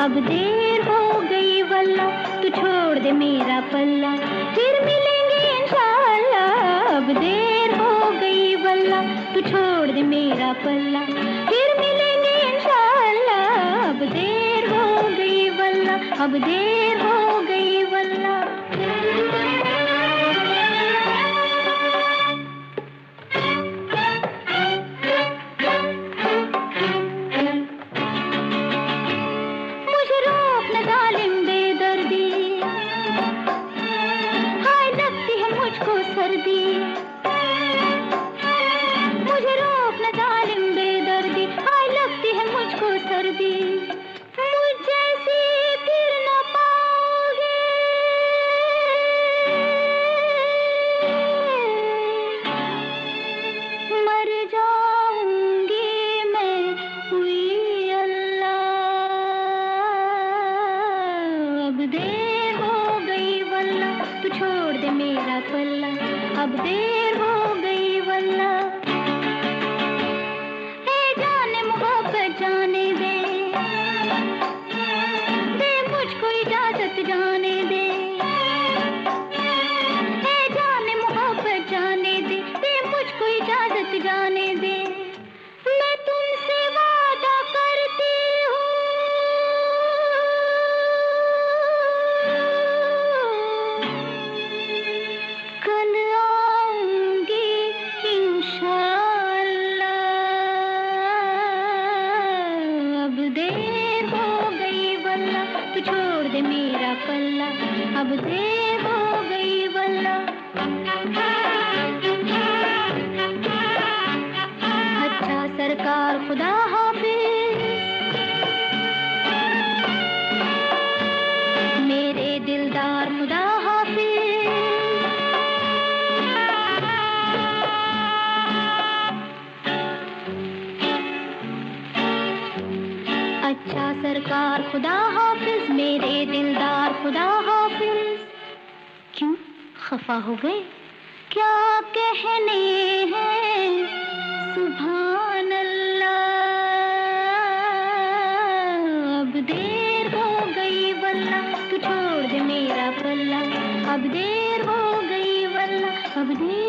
अब देर हो गई वल्ला, तू छोड़ दे मेरा पल्ला, फिर मिलेंगे इंशाअल्लाह। अब देर हो गई वल्ला, तू छोड़ दे मेरा पल्ला, फिर मिलेंगे इंशाअल्लाह। अब देर हो गई वल्ला, अब देर हो गई वल्ला। मुझे रोक न जालिम बेदर्दी, हाय लगती है मुझको सर्दी। मुझ जैसी फिर न पाओगे, मर जाऊंगी मैं हुई अल्लाह। अब देर हो गई वल्ला, तू छोड़ दे मेरा पल्ला, अब देर हो गई वल्ला। ए जाने मोहब्बत जाने दे, दे मुझको इजाजत जाने दे। ए जाने मोहब्बत जाने दे, दे मुझको इजाजत जाने दे। मैं तुमसे वादा करती हूँ, कल आऊंगी इंशाअल्लाह। अब देर हो गई वल्ला, तू छोड़ दे मेरा पल्ला, अब देर हो गई वल्ला। अच्छा सरकार खुदा हाफिज, मेरे दिलदार खुदा हाफिज। अच्छा सरकार खुदा हाफिज, मेरे दिलदार खुदा हाफिज। क्यों खफा हो गए? क्या कहने हैं सुभान अल्लाह। अब देर हो गई वल्ला, तू छोड़ दे मेरा पल्ला, अब देर हो गई वल्ला, अब देर